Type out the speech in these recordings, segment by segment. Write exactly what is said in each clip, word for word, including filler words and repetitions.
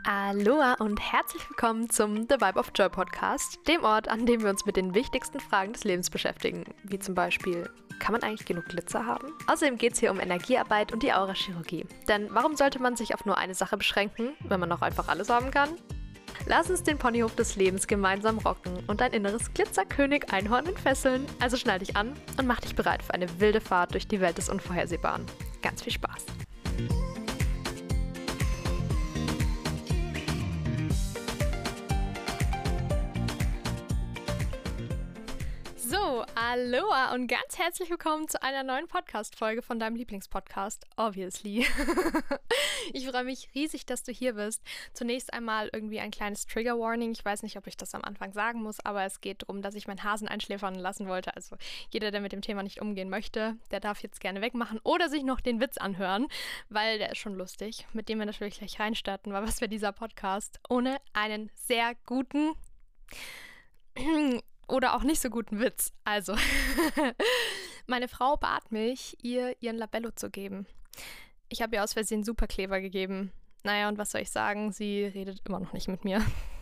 Aloha und herzlich willkommen zum The Vibe of Joy Podcast, dem Ort, an dem wir uns mit den wichtigsten Fragen des Lebens beschäftigen, wie zum Beispiel, kann man eigentlich genug Glitzer haben? Außerdem geht es hier um Energiearbeit und die Aurachirurgie. Denn warum sollte man sich auf nur eine Sache beschränken, wenn man auch einfach alles haben kann? Lass uns den Ponyhof des Lebens gemeinsam rocken und dein inneres Glitzerkönig-Einhorn entfesseln. Also schnall dich an und mach dich bereit für eine wilde Fahrt durch die Welt des Unvorhersehbaren. Ganz viel Spaß! So, Aloha und ganz herzlich willkommen zu einer neuen Podcast-Folge von deinem Lieblingspodcast, Obviously. Ich freue mich riesig, dass du hier bist. Zunächst einmal irgendwie ein kleines Trigger-Warning. Ich weiß nicht, ob ich das am Anfang sagen muss, aber es geht darum, dass ich meinen Hasen einschläfern lassen wollte. Also jeder, der mit dem Thema nicht umgehen möchte, der darf jetzt gerne wegmachen oder sich noch den Witz anhören, weil der ist schon lustig, mit dem wir natürlich gleich reinstarten, weil was wäre dieser Podcast ohne einen sehr guten oder auch nicht so guten Witz. Also, meine Frau bat mich, ihr ihren Labello zu geben. Ich habe ihr aus Versehen Superkleber gegeben. Naja, und was soll ich sagen? Sie redet immer noch nicht mit mir.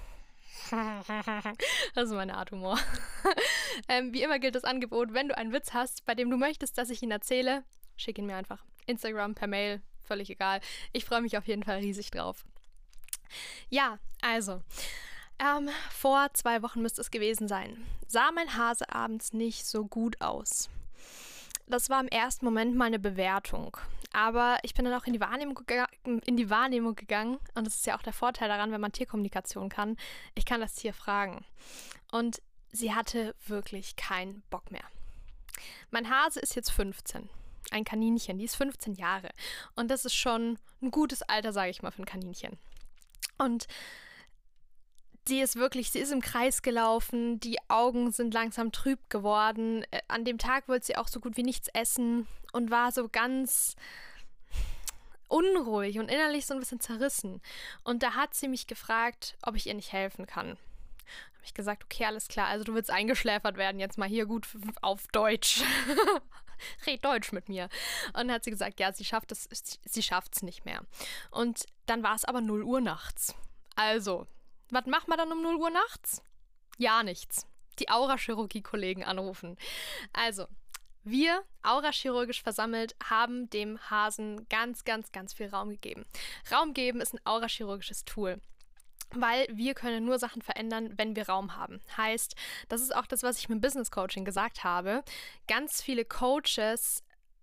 Das ist meine Art Humor. ähm, wie immer gilt das Angebot, wenn du einen Witz hast, bei dem du möchtest, dass ich ihn erzähle, schick ihn mir einfach. Instagram, per Mail, völlig egal. Ich freue mich auf jeden Fall riesig drauf. Ja, also... Ähm, vor zwei Wochen müsste es gewesen sein, sah mein Hase abends nicht so gut aus. Das war im ersten Moment mal eine Bewertung, aber ich bin dann auch in die Wahrnehmung, gega- in die Wahrnehmung gegangen und das ist ja auch der Vorteil daran, wenn man Tierkommunikation kann. Ich kann das Tier fragen und sie hatte wirklich keinen Bock mehr. Mein Hase ist jetzt fünfzehn, ein Kaninchen, die ist fünfzehn Jahre und das ist schon ein gutes Alter, sage ich mal, für ein Kaninchen. Und Sie ist wirklich, sie ist im Kreis gelaufen, die Augen sind langsam trüb geworden. An dem Tag wollte sie auch so gut wie nichts essen und war so ganz unruhig und innerlich so ein bisschen zerrissen. Und da hat sie mich gefragt, ob ich ihr nicht helfen kann. Da habe ich gesagt, okay, alles klar, also du willst eingeschläfert werden, jetzt mal hier gut auf Deutsch. Red Deutsch mit mir. Und dann hat sie gesagt, ja, sie schafft es, sie schafft es nicht mehr. Und dann war es aber null Uhr nachts. Also... Was macht man dann um null Uhr nachts? Ja, nichts. Die Aurachirurgie-Kollegen anrufen. Also, wir, aurachirurgisch versammelt, haben dem Hasen ganz, ganz, ganz viel Raum gegeben. Raum geben ist ein aurachirurgisches Tool. Weil wir können nur Sachen verändern, wenn wir Raum haben. Heißt, das ist auch das, was ich mit Business Coaching gesagt habe. Ganz viele Coaches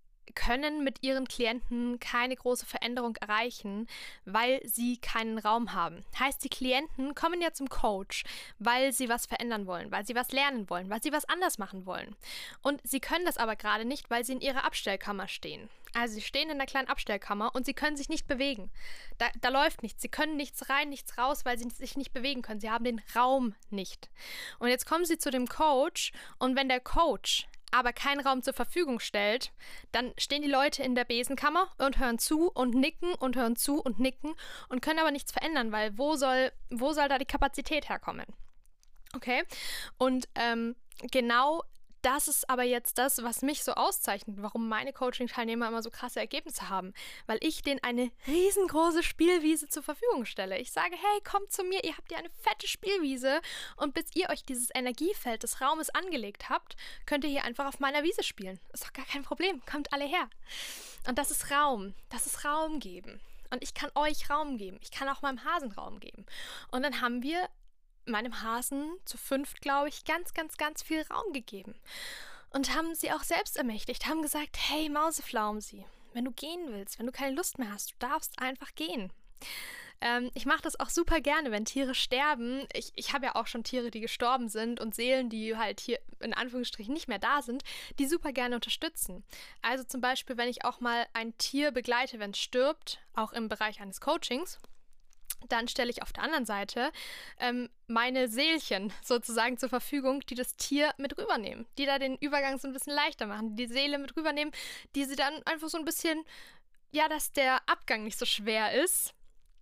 können mit ihren Klienten keine große Veränderung erreichen, weil sie keinen Raum haben. Heißt, die Klienten kommen ja zum Coach, weil sie was verändern wollen, weil sie was lernen wollen, weil sie was anders machen wollen. Und sie können das aber gerade nicht, weil sie in ihrer Abstellkammer stehen. Also sie stehen in der kleinen Abstellkammer und sie können sich nicht bewegen. Da, da läuft nichts. Sie können nichts rein, nichts raus, weil sie sich nicht bewegen können. Sie haben den Raum nicht. Und jetzt kommen sie zu dem Coach und wenn der Coach aber keinen Raum zur Verfügung stellt, dann stehen die Leute in der Besenkammer und hören zu und nicken und hören zu und nicken und können aber nichts verändern, weil wo soll, wo soll da die Kapazität herkommen? Okay? Und ähm, genau das ist aber jetzt das, was mich so auszeichnet, warum meine Coaching-Teilnehmer immer so krasse Ergebnisse haben, weil ich denen eine riesengroße Spielwiese zur Verfügung stelle. Ich sage, hey, kommt zu mir, ihr habt ja eine fette Spielwiese und bis ihr euch dieses Energiefeld des Raumes angelegt habt, könnt ihr hier einfach auf meiner Wiese spielen. Ist doch gar kein Problem, kommt alle her. Und das ist Raum, das ist Raum geben. Und ich kann euch Raum geben, ich kann auch meinem Hasen Raum geben. Und dann haben wir meinem Hasen zu fünft, glaube ich, ganz, ganz, ganz viel Raum gegeben. Und haben sie auch selbst ermächtigt, haben gesagt, hey Mauseflaumsi, wenn du gehen willst, wenn du keine Lust mehr hast, du darfst einfach gehen. Ähm, ich mache das auch super gerne, wenn Tiere sterben. Ich, ich habe ja auch schon Tiere, die gestorben sind und Seelen, die halt hier in Anführungsstrichen nicht mehr da sind, die super gerne unterstützen. Also zum Beispiel, wenn ich auch mal ein Tier begleite, wenn es stirbt, auch im Bereich eines Coachings, dann stelle ich auf der anderen Seite ähm, meine Seelchen sozusagen zur Verfügung, die das Tier mit rübernehmen, die da den Übergang so ein bisschen leichter machen, die die Seele mit rübernehmen, die sie dann einfach so ein bisschen, ja, dass der Abgang nicht so schwer ist.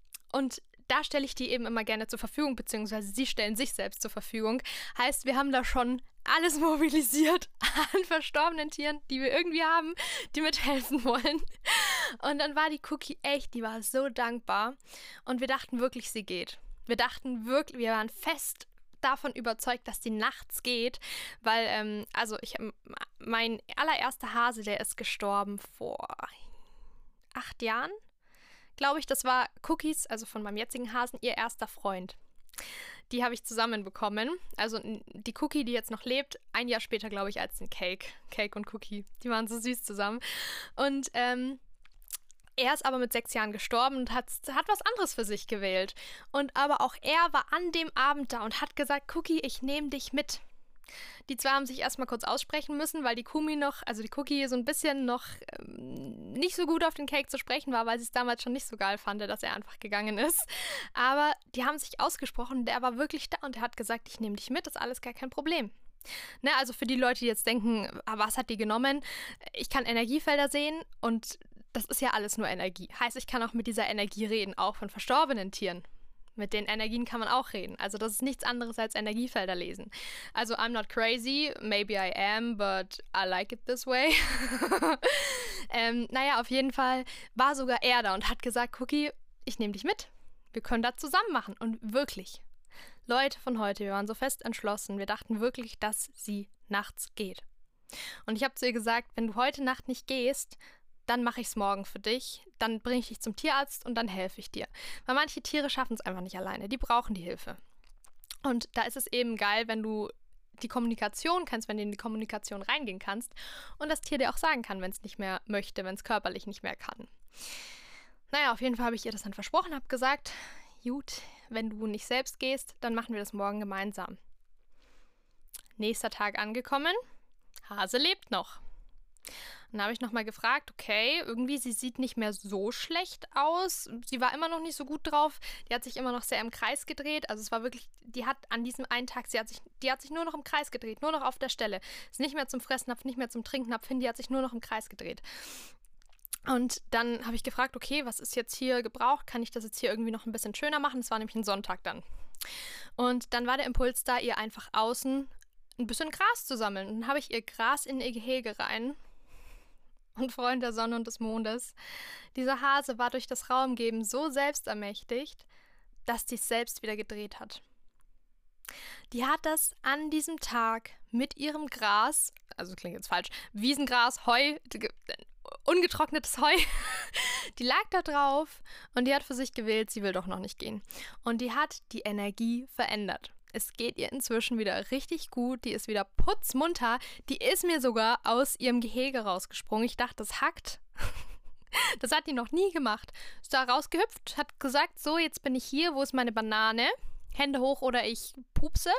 Und da stelle ich die eben immer gerne zur Verfügung, beziehungsweise sie stellen sich selbst zur Verfügung. Heißt, wir haben da schon alles mobilisiert an verstorbenen Tieren, die wir irgendwie haben, die mithelfen wollen. Und dann war die Cookie echt, die war so dankbar. Und wir dachten wirklich, sie geht. Wir dachten wirklich, wir waren fest davon überzeugt, dass die nachts geht, weil, ähm, also ich, mein allererster Hase, der ist gestorben vor acht Jahren, glaube ich. Das war Cookies, also von meinem jetzigen Hasen, ihr erster Freund. Die habe ich zusammenbekommen. Also die Cookie, die jetzt noch lebt, ein Jahr später, glaube ich, als den Cake. Cake und Cookie. Die waren so süß zusammen. Und ähm, er ist aber mit sechs Jahren gestorben und hat, hat was anderes für sich gewählt. Und aber auch er war an dem Abend da und hat gesagt, Cookie, ich nehme dich mit. Die zwei haben sich erstmal kurz aussprechen müssen, weil die Kumi noch, also die Cookie so ein bisschen noch ähm, nicht so gut auf den Cake zu sprechen war, weil sie es damals schon nicht so geil fand, dass er einfach gegangen ist. Aber die haben sich ausgesprochen und er war wirklich da und er hat gesagt, ich nehme dich mit, das ist alles gar kein Problem. Ne, also für die Leute, die jetzt denken, ah, was hat die genommen? Ich kann Energiefelder sehen und das ist ja alles nur Energie. Heißt, ich kann auch mit dieser Energie reden, auch von verstorbenen Tieren. Mit den Energien kann man auch reden. Also das ist nichts anderes als Energiefelder lesen. Also I'm not crazy, maybe I am, but I like it this way. ähm, naja, auf jeden Fall war sogar er da und hat gesagt, Cookie, ich nehme dich mit. Wir können das zusammen machen. Und wirklich, Leute von heute, wir waren so fest entschlossen. Wir dachten wirklich, dass sie nachts geht. Und ich habe zu ihr gesagt, wenn du heute Nacht nicht gehst, dann mache ich es morgen für dich, dann bringe ich dich zum Tierarzt und dann helfe ich dir. Weil manche Tiere schaffen es einfach nicht alleine, die brauchen die Hilfe. Und da ist es eben geil, wenn du die Kommunikation kannst, wenn du in die Kommunikation reingehen kannst und das Tier dir auch sagen kann, wenn es nicht mehr möchte, wenn es körperlich nicht mehr kann. Naja, auf jeden Fall habe ich ihr das dann versprochen, habe gesagt, gut, wenn du nicht selbst gehst, dann machen wir das morgen gemeinsam. Nächster Tag angekommen, Hase lebt noch. Dann habe ich nochmal gefragt, okay, irgendwie, sie sieht nicht mehr so schlecht aus. Sie war immer noch nicht so gut drauf. Die hat sich immer noch sehr im Kreis gedreht. Also es war wirklich, die hat an diesem einen Tag, sie hat sich, die hat sich nur noch im Kreis gedreht, nur noch auf der Stelle. Ist nicht mehr zum Fressnapf, nicht mehr zum Trinknapf hin, die hat sich nur noch im Kreis gedreht. Und dann habe ich gefragt, okay, was ist jetzt hier gebraucht? Kann ich das jetzt hier irgendwie noch ein bisschen schöner machen? Es war nämlich ein Sonntag dann. Und dann war der Impuls da, ihr einfach außen ein bisschen Gras zu sammeln. Und dann habe ich ihr Gras in ihr Gehege rein. Und Freund der Sonne und des Mondes, dieser Hase war durch das Raumgeben so selbstermächtigt, dass die es selbst wieder gedreht hat. Die hat das an diesem Tag mit ihrem Gras, also klingt jetzt falsch, Wiesengras, Heu, ungetrocknetes Heu, die lag da drauf und die hat für sich gewählt, sie will doch noch nicht gehen. Und die hat die Energie verändert. Es geht ihr inzwischen wieder richtig gut. Die ist wieder putzmunter. Die ist mir sogar aus ihrem Gehege rausgesprungen. Ich dachte, das hackt. Das hat die noch nie gemacht. Ist da rausgehüpft, hat gesagt, so, jetzt bin ich hier. Wo ist meine Banane? Hände hoch oder ich pupse.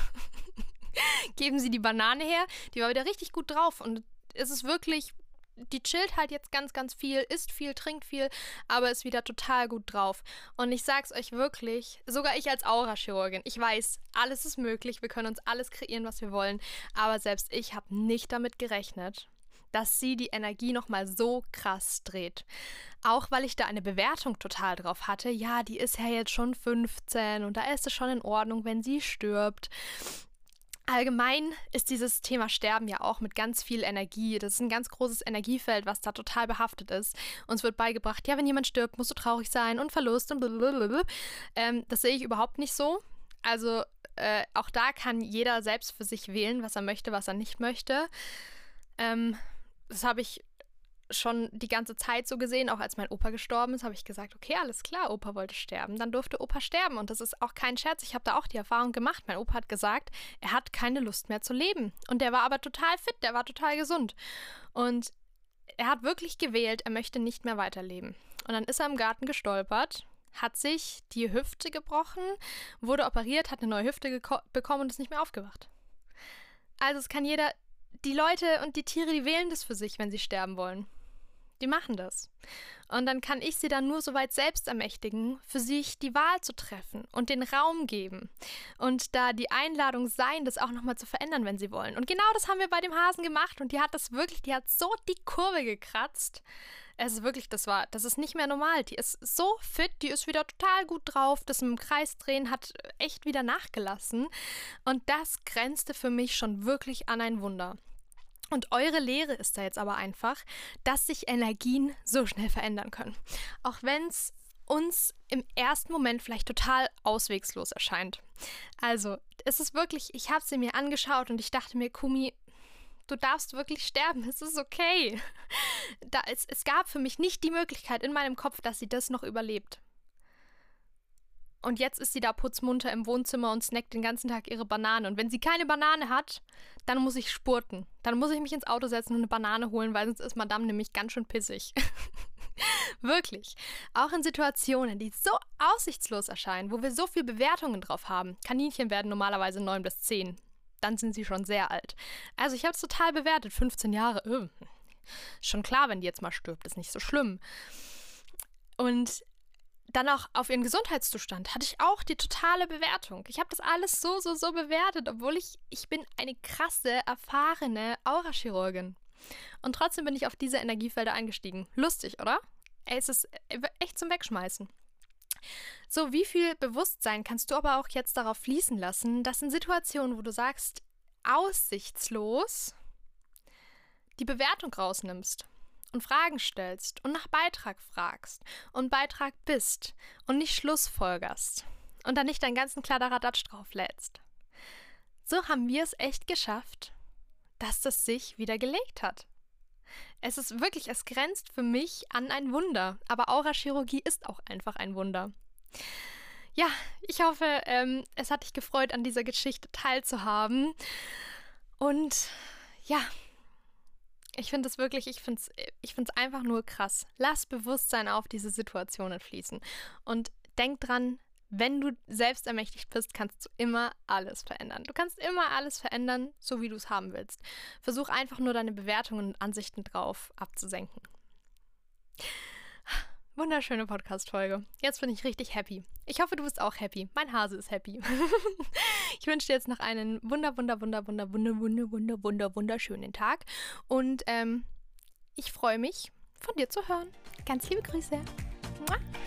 Geben Sie die Banane her. Die war wieder richtig gut drauf. Und es ist wirklich... Die chillt halt jetzt ganz, ganz viel, isst viel, trinkt viel, aber ist wieder total gut drauf. Und ich sag's euch wirklich, sogar ich als Aurachirurgin, ich weiß, alles ist möglich, wir können uns alles kreieren, was wir wollen, aber selbst ich habe nicht damit gerechnet, dass sie die Energie nochmal so krass dreht. Auch weil ich da eine Bewertung total drauf hatte, ja, die ist ja jetzt schon fünfzehn und da ist es schon in Ordnung, wenn sie stirbt. Allgemein ist dieses Thema Sterben ja auch mit ganz viel Energie. Das ist ein ganz großes Energiefeld, was da total behaftet ist. Uns wird beigebracht, ja, wenn jemand stirbt, musst du traurig sein und Verlust und blablabla. Ähm, das sehe ich überhaupt nicht so. Also äh, auch da kann jeder selbst für sich wählen, was er möchte, was er nicht möchte. Ähm, das habe ich schon die ganze Zeit so gesehen, auch als mein Opa gestorben ist, habe ich gesagt, okay, alles klar, Opa wollte sterben, dann durfte Opa sterben und das ist auch kein Scherz, ich habe da auch die Erfahrung gemacht, mein Opa hat gesagt, er hat keine Lust mehr zu leben und der war aber total fit, der war total gesund und er hat wirklich gewählt, er möchte nicht mehr weiterleben und dann ist er im Garten gestolpert, hat sich die Hüfte gebrochen, wurde operiert, hat eine neue Hüfte geko- bekommen und ist nicht mehr aufgewacht. Also es kann jeder, die Leute und die Tiere, die wählen das für sich, wenn sie sterben wollen. Die machen das. Und dann kann ich sie dann nur so weit selbst ermächtigen, für sich die Wahl zu treffen und den Raum geben. Und da die Einladung sein, das auch nochmal zu verändern, wenn sie wollen. Und genau das haben wir bei dem Hasen gemacht. Und die hat das wirklich, die hat so die Kurve gekratzt. Es ist wirklich, das war, das ist nicht mehr normal. Die ist so fit, die ist wieder total gut drauf. Das im Kreis drehen hat echt wieder nachgelassen. Und das grenzte für mich schon wirklich an ein Wunder. Und eure Lehre ist da jetzt aber einfach, dass sich Energien so schnell verändern können. Auch wenn es uns im ersten Moment vielleicht total auswegslos erscheint. Also, es ist wirklich, ich habe sie mir angeschaut und ich dachte mir, Kumi, du darfst wirklich sterben, es ist okay. Da, es, es gab für mich nicht die Möglichkeit in meinem Kopf, dass sie das noch überlebt. Und jetzt ist sie da putzmunter im Wohnzimmer und snackt den ganzen Tag ihre Banane. Und wenn sie keine Banane hat, dann muss ich spurten. Dann muss ich mich ins Auto setzen und eine Banane holen, weil sonst ist Madame nämlich ganz schön pissig. Wirklich. Auch in Situationen, die so aussichtslos erscheinen, wo wir so viel Bewertungen drauf haben. Kaninchen werden normalerweise neun bis zehn. Dann sind sie schon sehr alt. Also ich habe es total bewertet. fünfzehn Jahre. Öh. Schon klar, wenn die jetzt mal stirbt, ist nicht so schlimm. Und dann auch auf ihren Gesundheitszustand hatte ich auch die totale Bewertung. Ich habe das alles so, so, so bewertet, obwohl ich, ich bin eine krasse, erfahrene Aurachirurgin. Und trotzdem bin ich auf diese Energiefelder eingestiegen. Lustig, oder? Ey, es ist echt zum Wegschmeißen. So, wie viel Bewusstsein kannst du aber auch jetzt darauf fließen lassen, dass in Situationen, wo du sagst, aussichtslos, die Bewertung rausnimmst und Fragen stellst und nach Beitrag fragst und Beitrag bist und nicht schlussfolgerst und dann nicht deinen ganzen Kladderadatsch drauflädst. So haben wir es echt geschafft, dass das sich wieder gelegt hat. Es ist wirklich, es grenzt für mich an ein Wunder, aber Aurachirurgie ist auch einfach ein Wunder. Ja, ich hoffe, ähm, es hat dich gefreut, an dieser Geschichte teilzuhaben und ja, ich finde es wirklich, ich finde es ich finde es einfach nur krass. Lass Bewusstsein auf diese Situationen fließen. Und denk dran, wenn du selbst ermächtigt bist, kannst du immer alles verändern. Du kannst immer alles verändern, so wie du es haben willst. Versuch einfach nur deine Bewertungen und Ansichten drauf abzusenken. Wunderschöne Podcast-Folge. Jetzt bin ich richtig happy. Ich hoffe, du bist auch happy. Mein Hase ist happy. Ich wünsche dir jetzt noch einen wunder, wunder, wunder, wunder, wunder, wunder, wunder, wunder, wunderschönen Tag. Und ähm, ich freue mich, von dir zu hören. Ganz liebe Grüße. Mua.